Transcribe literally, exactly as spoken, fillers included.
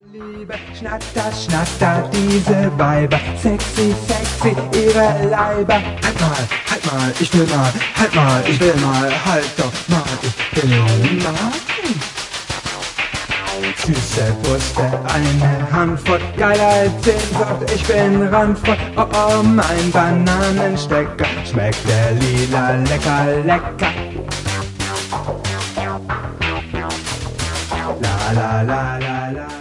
Liebe Schnatter, Schnatter, diese Weiber, sexy, sexy, ihre Leiber. Halt mal, halt mal, ich will mal, halt mal, ich will mal, halt doch mal, ich will mal. Süße Brüste, eine Handvoll, geiler als Sehnsucht, ich bin randvoll. Oh oh, mein Bananenstecker, schmeckt der lila lecker, lecker. La la la la la.